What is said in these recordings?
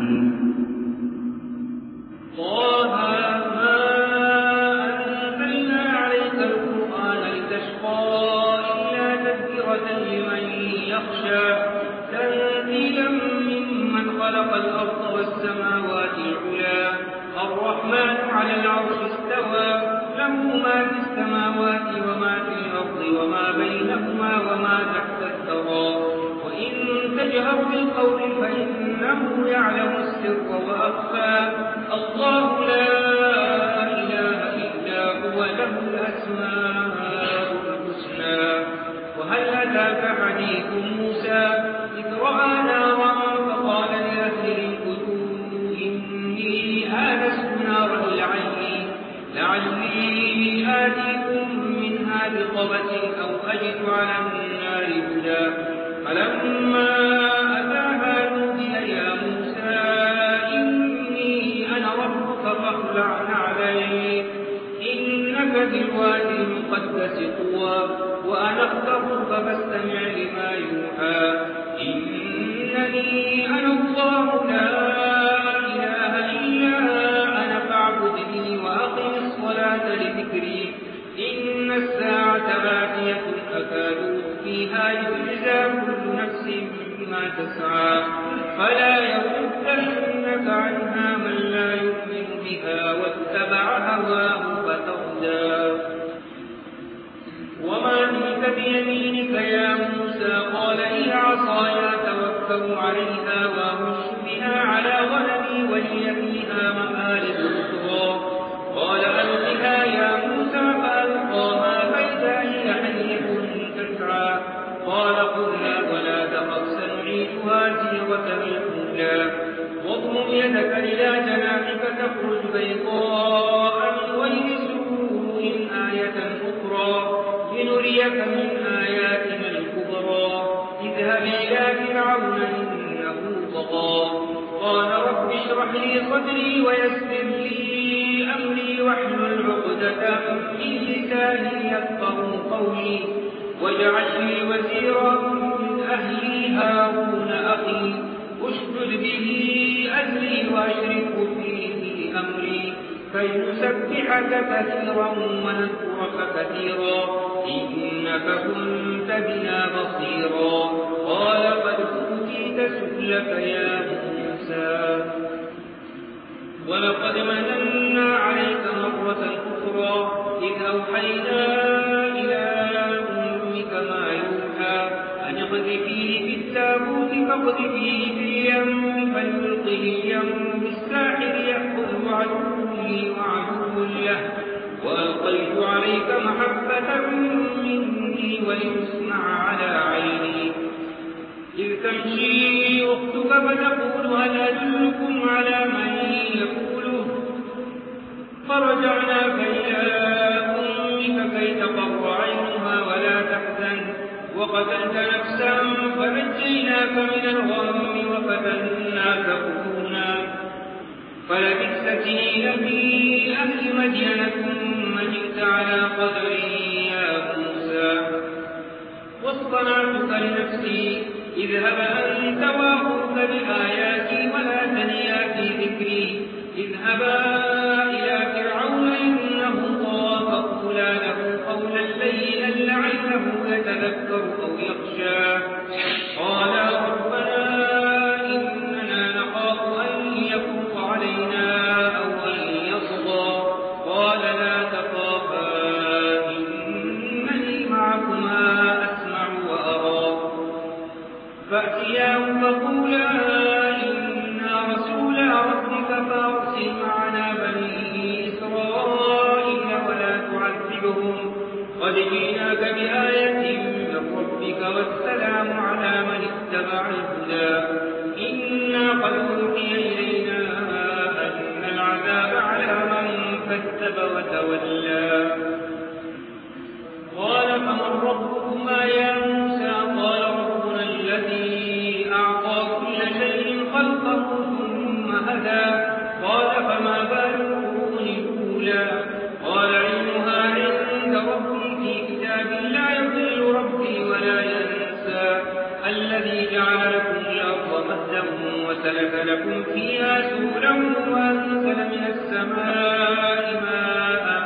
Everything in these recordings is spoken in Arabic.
طه ما أنزلنا عليك القرآن لتشقى إلا تذكرة لمن يخشى تنزيلا ممن خلق الأرض والسماوات العلى الرحمن على العرش استوى له ما في السماوات وما في الأرض وما بينهما وما تحت الثرى وإن تجهر بالقول فإنه يعلم السر وأخفى الله لا إله إلا هو له الأسماء الحسنى وهل أتاك حديث موسى إذ رأى نارا فقال لأهلهم كثوا إني آنست نارا لعلي آتيكم منها بقبس أو أجد على النار هدى فلما أتاها نودي يا موسى إني أنا ربك فاخلع عليك إنك بالوادي المقدس طوى وأنا اخترتك فاستمع لما يوحى إنني أنا الله لا إله إلا أنا فاعبدني وأقم الصلاة لذكري إن الساعة آتية أكاد فيها يجزى كل نفس بما تسعى فلا يصدنك عنها من لا يؤمن بها واتبع هواه فتردى وما تلك بيمينك يا موسى قال هي عصاي أتوكل عليها وأهش بها على غنمي ولي فيها مآرب أخرى قال ألقها يا موسى فألقاها فإذا هي حية تسعى قال خذها ولا تخف سنعيدها سيرتها الأولى واضمم يدك إلى جناحك تخرج بيضاء من غير سوء آية أخرى لنريك من آياتنا الكبرى اذهب إلى فرعون إنه طغى قال رب اشرح لي صدري ويسر لي أمري واحلل عقدة من لساني يفقهوا قولي واجعل لي وزيرا من أهلي هارون أخي اشدد به أزري وأشركه في أمري كي نسبحك كثيرا ونذكرك كثيرا إنك كنت بنا بصيرا قال قد أوتيت سؤلك يا موسى ولقد مننا عليك مرة أخرى إذ أوحينا إلى أمك ما يوحى أن اقذفيه في التابوت فاقذفيه في اليم فليلقه اليم بالساحر يأخذ عدو لي وعدو له وألقيت عليك محبة مني ولتصنع على عيني إذ تمشي أختك فتقول هل أدلكم على من يقوله فرجعناك إلى أمك كي تقر عينها ولا تحزن وقتلت نفسا فنجيناك من الغم وفتناك فتونا فلبثت سنين في أهل مدين ثم جئت على قدري يا موسى واصطنعتك لنفسي اذهب أنت وأخوك بآياتي ولا تنيا في ذكري اذهبا إلى فرعون إنه طغى فقولا له قولا لينا لعله يتذكر أو يخشى قالا ربنا إننا نخاف أن يفرط علينا أو أن يطغى قال لا تخافا إنني معكما أسمع وأرى فأتياه فقولا إنا رسولا ربك فأرسل معنا بني إسرائيل ولا تعذبهم قد جئناك بآية من ربك والسلام على من اتبع الهدى إنا قد أوحي إلينا أن العذاب على من كذب وتولى قال فمن ربكما يا موسى قال ربنا الذي أعطى كل شيء خلقه ثم هدى قال فما بال القرون الأولى قال علمها عند ربي في كتاب لا يضل ربي ولا ينسى الذي جعل لكم الأرض مهدا سلك لكم فيها سبلا وأنزل من السماء ماء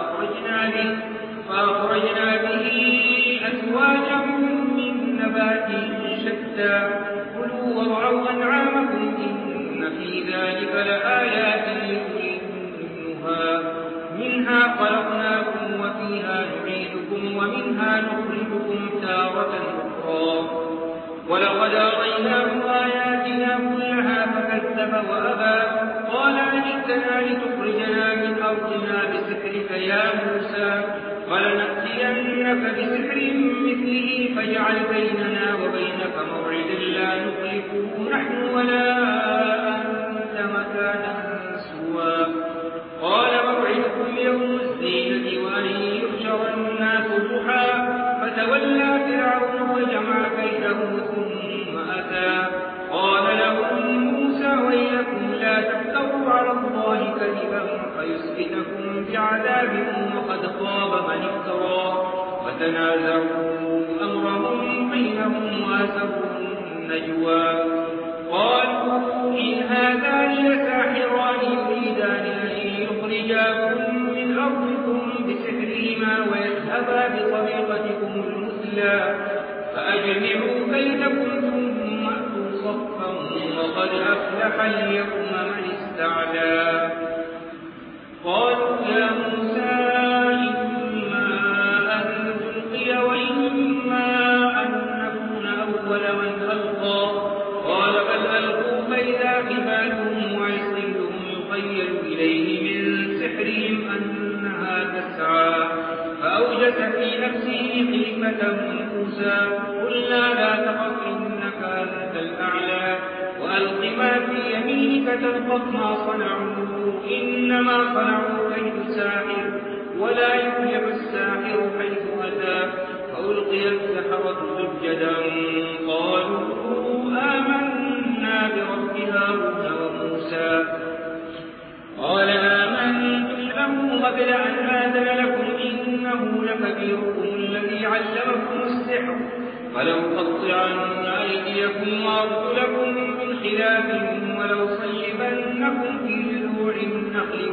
فأخرجنا به أزواجا من نبات شتى كلوا وارعوا أنعامكم إن في ذلك لآيات لأولي النهى منها خلقناكم وفيها نعيدكم ومنها نخرجكم تارة أخرى ولقد أريناه آياتنا كلها فكذب وأبى قال أجئتنا لتخرجنا من أرضنا بسحرك يا موسى فلنأتينك بسحر مثله فاجعل بيننا وبينك موعدا لا نخلفه نحن ولا أنت مكانا سوى قال موعدكم يوم الزينة وأن يحشر الناس ضحى فتولى فرعون وجمع كيده ثم أتى قال لهم موسى ويلكم لا تفتروا على الله كذبا فيسحتكم بعذاب وقد خاب من افترى فتنازعوا أمرهم بينهم وأسروا النجوى قالوا إن هذان لساحران يريدان أن يخرجاكم من أرضكم بسحرهما ويذهبا بطريقتكم المثلى فأجمعوا كيدكم ثم أتوا صفا وقد أفلح اليوم من استعلى قالوا يا موسى إما أن تلقي وإما أن نكون أول من ألقى قال بل ألقوا فإذا حبالهم وعصيهم يخيل إليه من سحرهم أنها تسعى فأوجس في نفسه خيفة موسى قلنا لا تخف إنك أنت الأعلى وألق ما في يمينك تلقف ما صنعوا إنما صنعوا كيد ساحر ولا يفلح الساحر حيث أتى فألقي السحرة سجدا قالوا آمنا برب هارون وموسى قال آمنتم له قبل أن آذن لكم إنه لكبيركم الذي علمكم السحر فلأقطعن أيديكم وأرجلكم من خلاف ولأصلبنكم في جذوع النخل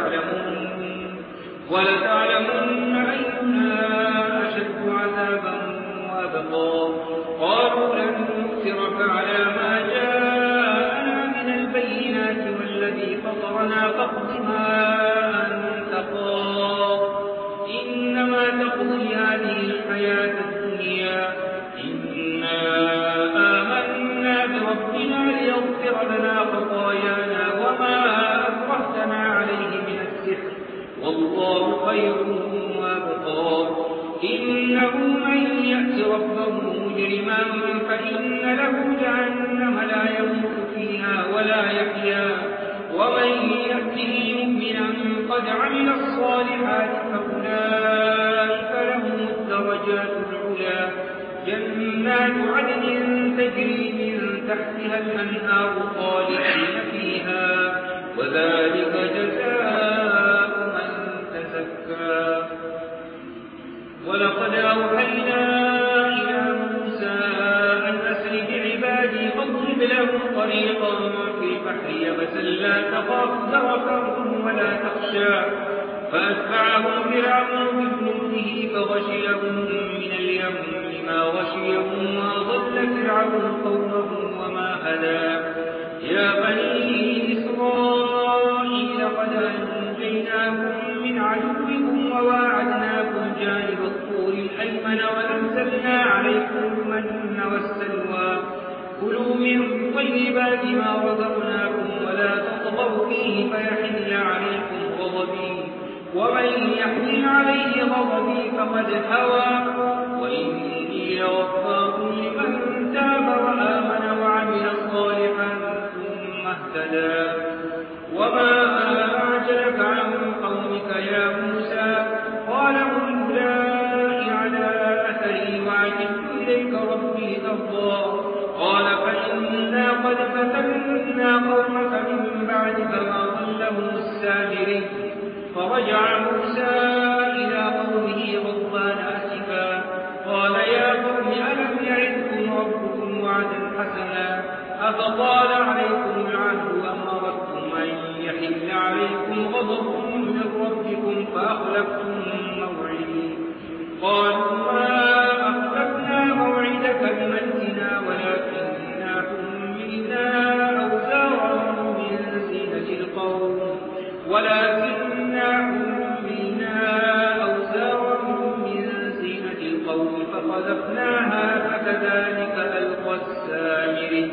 ولتعلمن أينا أشد عذابا وأبقى قالوا لن نؤثرك على ما جاءنا من البينات والذي فطرنا فاقض ما أنت قاض إنما تقضي هذه الحياة الدنيا إنا آمنا بربنا ليغفر لنا خطايانا وما أكرهتنا عليه من السحر والله خير وأبقى إنه من يأت ربه مجرما فإن له جهنم لا يموت فيها ولا يحيا ومن يأته مؤمنا قد عمل الصالحات فأولئك لهم الدرجات العلى جنات عدن تجري من تحتها الأنهار خالدين فيها وذلك جزاء من تزكى ولقد أوحينا إلى موسى أن أسر بعبادي فاضرب لهم طريقا في البحر يبسا لا تخاف دركا ولا تخشى فأتبعهم فرعون بجنوده فغشيهم من اليم ما غشيهم وأضل فرعون قومه وما هدى يا بني إسرائيل قد أنجيناكم من عدوكم وواعدناكم جانب الطور الأيمن وأنزلنا عليكم المن والسلوى كلوا من طيبات ما رزقناكم ولا تطغوا فيه فيحل عليكم غضبي ومن يحمل عليه غضبي فقد هوى وإني لغفار لمن تاب وآمن وعمل صالحا ثم اهتدى وما أعجلك عن قومك يا موسى قال هم أولئك على أثري وعجلت إليك ربي ترضى قال فإنا قد فتنا قومك من بعدك ما ضلهم السامري فرجع موسى إلى قومه غضبان أسفا قال يا قوم ألم يعدكم ربكم وعدا حسنا أفطال عليكم غضب من ربكم فأخلفتم موعدي. قالوا ما أخلفنا موعدك بملكنا ولكننا حملنا أوزارا من زينة القوم فقذفناها فكذلك ألقى السامري.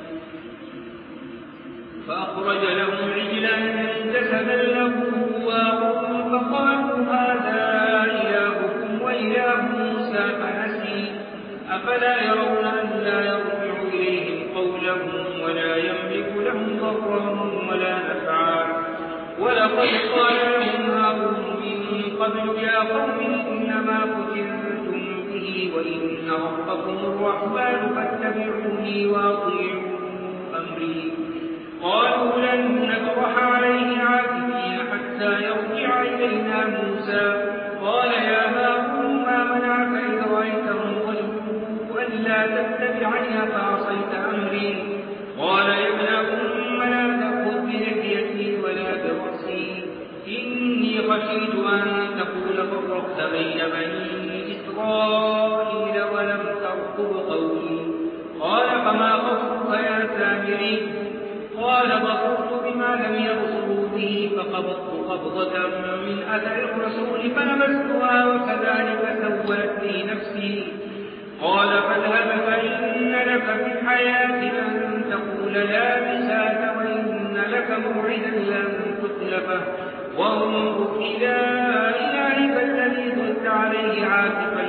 فأخرج لهم عجلا جسدا له خوار فقالوا هذا إلهكم وإله موسى فنسي. أفلا يرون ألا يرجع إليهم قولهم ولا يملك لهم ضرا ولا نفعا. ولقد قال لهم هارون من قبل يا قوم إنما فتنتم به وإن ربكم الرحمن فاتبعوني وأطيعوا أمري. قالوا لن نبرح عليه عاكفين حتى يرجع إلينا موسى. قال يا هارون ما منعك إذ رأيتهم ضلوا ألا تتبعني أفعصيت أمري. قال يا ابن أم لا تأخذ بلحيتي ولا برأسي إني خشيت أن تقول فرقت بين بني إسرائيل ولم ترقب قولي. قال فما خطبك يا سامري؟ قال بصرت بما لم يبصروا به فقبضت قبضة من أثر الرسول فنبذتها وكذلك سولت لي نفسي. قال فاذهب فإن لك في الحياة أن تقول لا مساس وإن لك موعدا لن تخلفه وانظر إلى إلهك الذي ظلت عليه عاكفا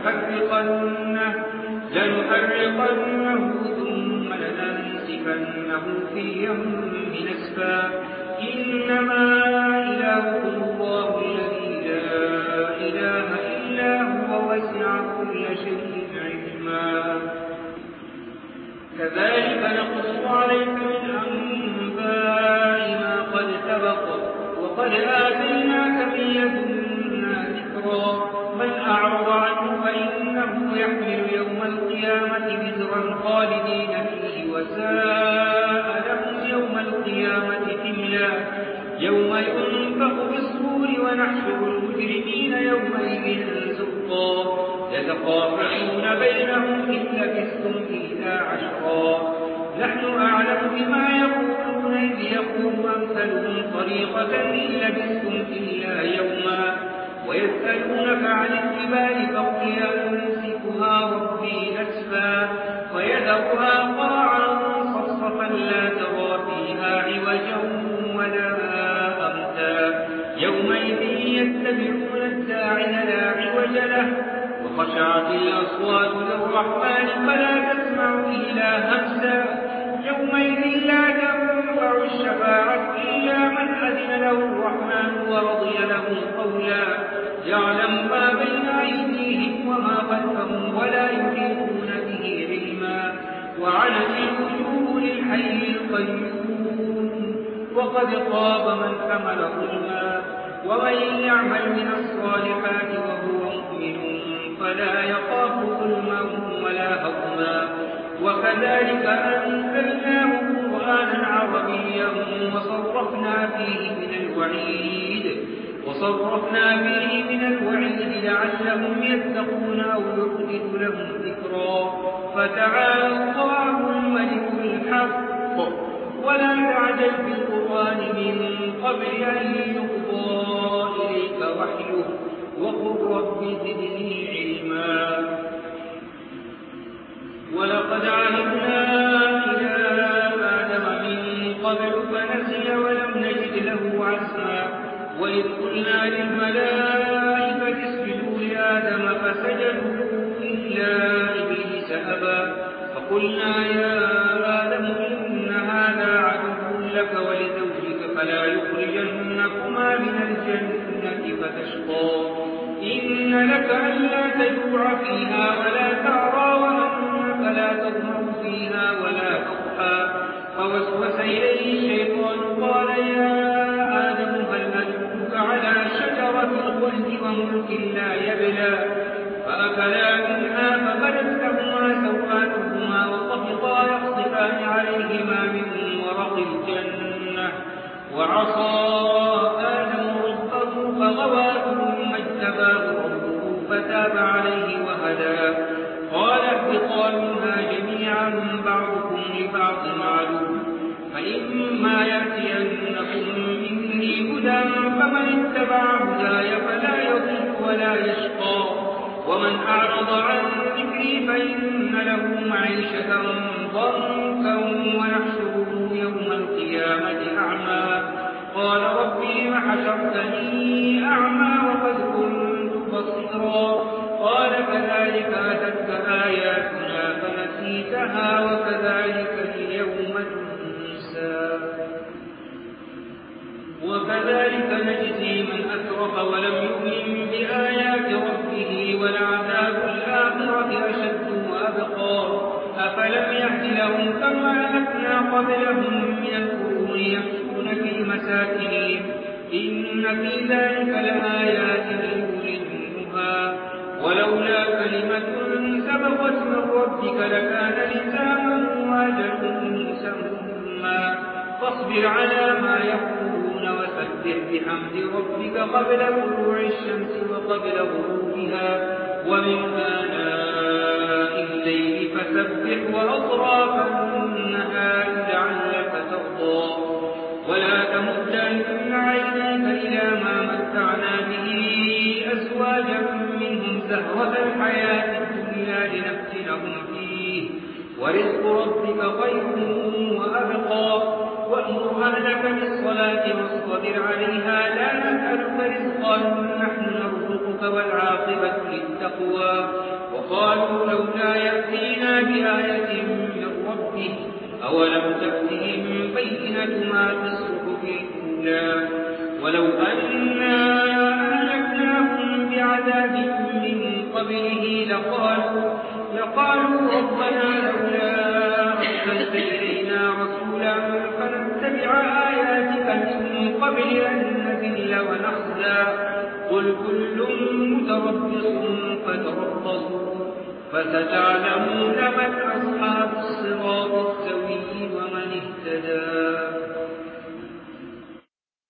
لنحرقنه ثم لننسفنه في يوم نسفا. إنما إلهكم الله الذي لا إله إلا هو وسع كل شيء علما. كذلك نقص عليك من أنباء ما قد سبق وقد آتيناك من لدنا ذكرا. من أعرض عنه فإنه يحمل يوم القيامة وزرا خالدين فيه وساء لهم يوم القيامة حملا. يوم ينفخ في الصور ونحشر المجرمين يومئذ زرقا. يتخافتون بينهم إن لبثتم إلا عشرا. نحن أعلم بما يقولون إذ يقول أمثلهم طريقة إن لبثتم إلا يوما. ويسألونك عن الجبال فقل ينسفها ربي نسفا ويذرها قاعا صفصفا لا ترى فيها عوجا ولا أمتا. يومئذ يتبعون الداعي لا عوج له وخشعت الأصوات للرحمن فلا تسمع إلا همسا. يومئذ لا تنفع الشفاعة إلا من أذن له الرحمن ورضي له قولا. يعلم ما بين أيديهم وما خلفهم ولا يحيطون به علما. وعنت الوجوه للحي القيوم وقد خاب من حمل ظلما. ومن يعمل من الصالحات وهو مؤمن فلا يخاف ظلما ولا هضما. وكذلك أنزلناه قرآنا عربيا وصرفنا فيه من الوعيد لعلهم يتقون أو يحدث لهم ذكرا. فتعالى الله الملك الحق ولا تعجل بالقرآن من قبل أن يقضى إليك وحيه وقل رب زدني علما. ولقد عهدنا إلى آدم من قبل فنسي ولم نجد له عزما. وإذ قلنا للملائكة اسجدوا لآدم فسجدوا إلا إبليس أبى. فقلنا يا آدم إن هذا عدو لك ولزوجك فلا يخرجنكما من الجنة فتشقى. إن لك ألا تجوع فيها ولا تعرى وأنك لا تظمأ فيها ولا تضحى. فوسوس إليه الشيطان قال يا آدم هل أدلك على شجرة الخلد وملك لا يبلى. فأكلا منها فبدت لهما سوآتهما وطفقا يخصفان عليهما من ورق الجنة. وعصى فطوى ثم اجتباه ربه فتاب عليه وهدى. قال اهبطا منها جميعا بعضكم لبعض عدو فإما يأتينكم مني هدى فمن اتبع هداي فلا يضل ولا يشقى ومن أعرض عن ذكري فإن له معيشة ضنكا ونحشره يوم القيامة أعمى قال رب لم حشرتني أعمى وقد كنت بصيرا قال كذلك أتتك آياتنا فنسيتها وكذلك اليوم تنسى وكذلك نجزي من أسرف ولم يؤمن بآيات ربه ولعذاب الآخرة أشد وأبقى أفلم يهد لهم كما أهلكنا قبلهم من القرون يمشون في مساكنهم إن في ذلك لآيات لأولي النهى ولولا كلمة سبقت من ربك لكان لزاما وأجل مسمى فاصبر على ما يقولون وسبح بحمد ربك قبل طلوع الشمس وقبل غروبها ومن آناء الليل فسبح وأطراف النهار لعلك ترضى ولا تمدن عينيك إلى ما متعنا به أزواجا منهم زهرة الحياة الدنيا لنفتنهم فيه ورزق ربك خير وأبقى وأمر أهلك بالصلاة واصطبر عليها لا نسألك رزقا نحن نرزقك والعاقبة للتقوى وقالوا لولا يأتينا بآية من ربه أولم تأتهم بينة ما في الصحف الأولى ولو أنا أهلكناهم بعذاب من قبله لقالوا ربنا لولا أرسلت إلينا رسولا فنتبع آياتك من قبل أن نذل ونخزى قل كل متربص فتربصوا فستعلمون من أصحاب الصراط